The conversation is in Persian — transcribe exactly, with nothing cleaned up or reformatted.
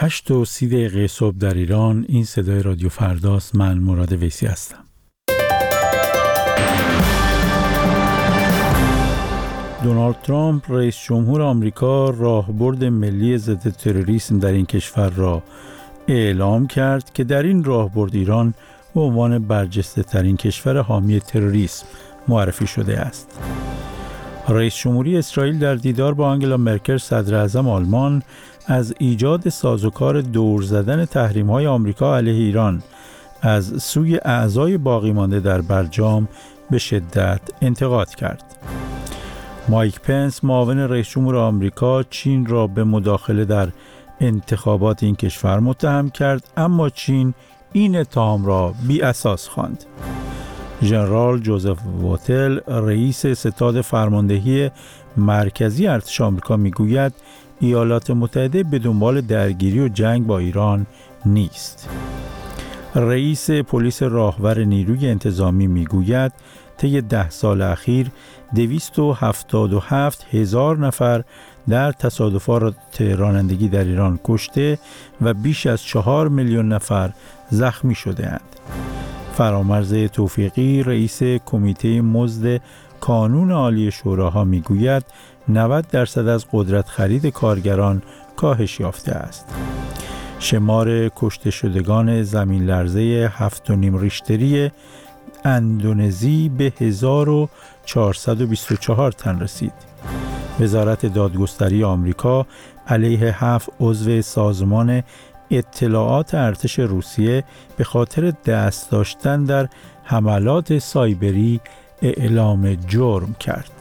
هشت و سی دقیقه صبح در ایران. این صدای رادیو فرداست. من مراد ویسی هستم. دونالد ترامپ رئیس جمهور آمریکا راهبرد ملی ضد تروریسم در این کشور را اعلام کرد که در این راهبرد ایران به عنوان برجسته ترین کشور حامی تروریسم معرفی شده است. رئیس جمهوری اسرائیل در دیدار با آنگلا مرکل صدر اعظم آلمان از ایجاد سازوکار دور زدن تحریم‌های آمریکا علیه ایران از سوی اعضای باقی مانده در برجام به شدت انتقاد کرد. مایک پنس معاون رئیس جمهور آمریکا چین را به مداخله در انتخابات این کشور متهم کرد، اما چین این اتهام را بی اساس خواند. ژنرال جوزف واتل رئیس ستاد فرماندهی مرکزی ارتش آمریکا میگوید ایالات متحده به دنبال درگیری و جنگ با ایران نیست. رئیس پلیس راهور نیروی انتظامی میگوید طی ده سال اخیر دویست و هفتاد و هفت هزار نفر در تصادفات رانندگی در ایران کشته و بیش از چهار میلیون نفر زخمی شده اند. فرامرز توفیقی رئیس کمیته مزد کانون عالی شوراها میگوید نود درصد از قدرت خرید کارگران کاهش یافته است. شمار کشته شدگان زمین لرزه هفت و نیم ریشتری اندونزی به هزار و چهارصد و بیست و چهار تن رسید. وزارت دادگستری آمریکا علیه هفت عضو سازمان اطلاعات ارتش روسیه به خاطر دست داشتن در حملات سایبری اعلام جرم کرد.